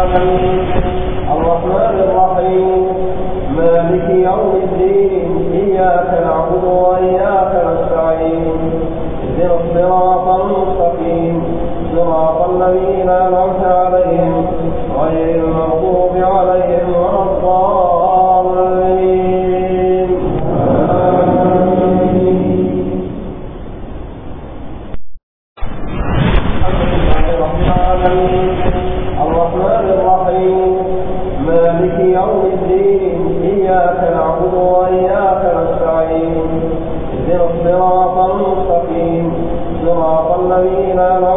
العالمين الرحمن الرحيم مالك يوم الدين إياك نعبد وإياك نستعين اهدنا الصراط المستقيم صراط الذين أنعمت عليهم غير المغضوب عليهم ولا الضالين. الرحمن الرحيم مالك يوم الدين إياك نعبد وإياك نستعين اهدنا الصراط المستقيم صراط الذين